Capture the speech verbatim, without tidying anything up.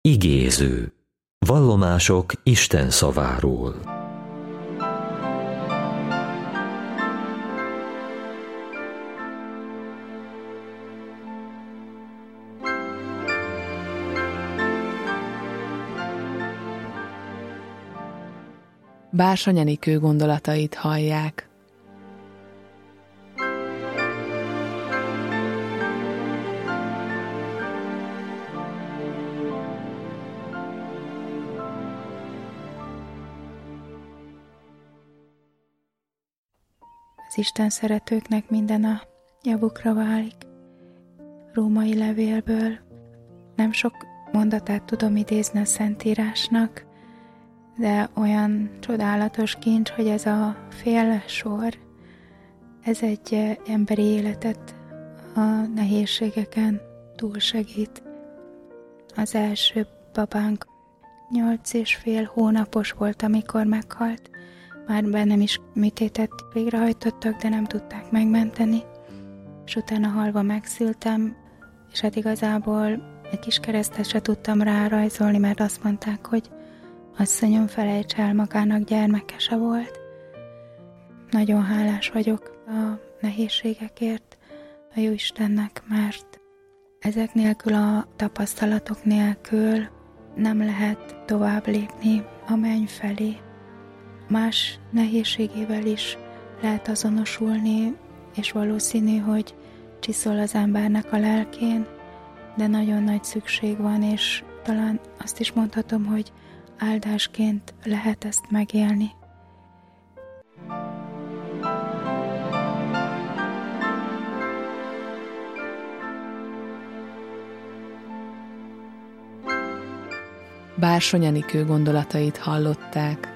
Igéző. Vallomások Isten szaváról. Bársony Enikő gondolatait hallják. Az Isten szeretőknek minden a javukra válik. Római levélből nem sok mondatát tudom idézni a Szentírásnak, de olyan csodálatos kincs, hogy ez a fél sor, ez egy emberi életet a nehézségeken túlsegít. Az első babánk nyolc és fél hónapos volt, amikor meghalt. Már bennem is műtétet végrehajtottak, de nem tudták megmenteni. És utána halva megszültem, és hát igazából egy kis keresztet se tudtam rárajzolni, mert azt mondták, hogy asszonyom, felejts el, magának gyermeke se volt. Nagyon hálás vagyok a nehézségekért a Jóistennek, mert ezek nélkül, a tapasztalatok nélkül nem lehet tovább lépni a menny felé. Más nehézségével is lehet azonosulni, és valószínű, hogy csiszol az embernek a lelkén, de nagyon nagy szükség van, és talán azt is mondhatom, hogy áldásként lehet ezt megélni. Bársony Enikő gondolatait hallották.